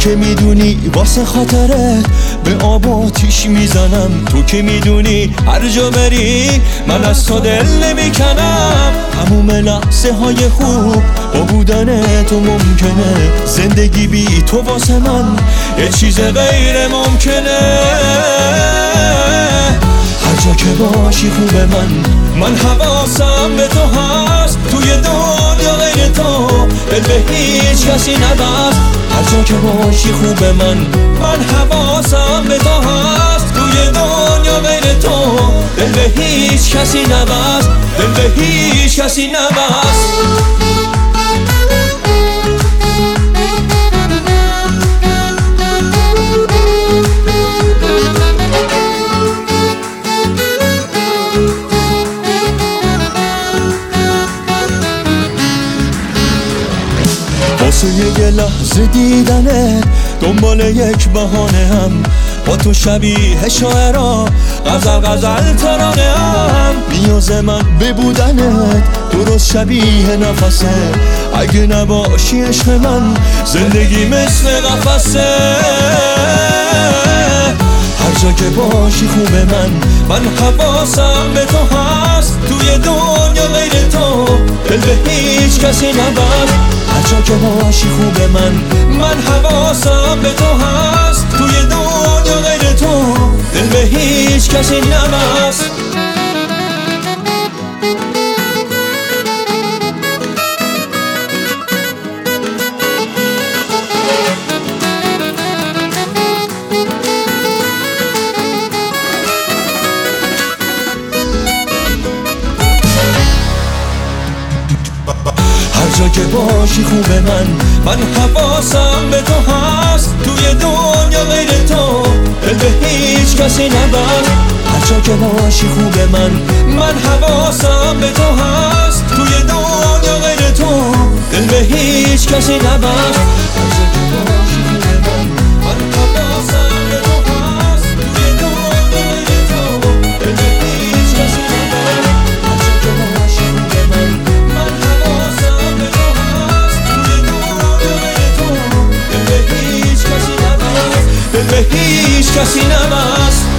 که میدونی واسه خاطرت به آب آتیش میزنم. تو که میدونی هر جا بری من از تو دل نمیکنم. تموم لحظه های خوب با بودن تو ممکنه. زندگی بی تو واسه من یه چیز غیر ممکنه. هر جا که باشی خوبه من حواسم به تو هست. توی دنیا غیر تو دل به هیچ کسی نبست. هر جا که باشی خوبه من حواسم به تو هست. توی دنیا غیر تو دل به هیچ کسی نبست. دل به هیچ کسی نبست. واسه یه لحظه دیدنه دنبال یک بهانه هم. با تو شبیه شاعرا غزل ترانه هم. نیاز من به بودنت درست شبیه نفسه. اگه نباشی عشق من زندگی مثل قفسه. هر جا که باشی خوبه من حواسم به تو هست. توی دنیا غیر تو دل به هیچ کسی نبست. هر جا که باشی خوبه من حواسم به تو هست. توی دنیا غیر تو دل به هیچ کسی نبست. هر جا که باشی خوبه من حواسم به تو هست. توی دنیا غیر تو دل به هیچ کسی نبست. هر جا که باشی خوبه من حواسم به تو هست. توی دنیا غیر تو دل به هیچ کسی نبست. هر جا که باشی خوبه من حواسم به تو هست. توی دنیا غیر تو دل به هیچ کسی نبست. هر جا که باشی خوبه من حواسم به تو هست. توی دنیا غیر تو دل به هیچ کسی نبست. دل به هیچ کسی نبست.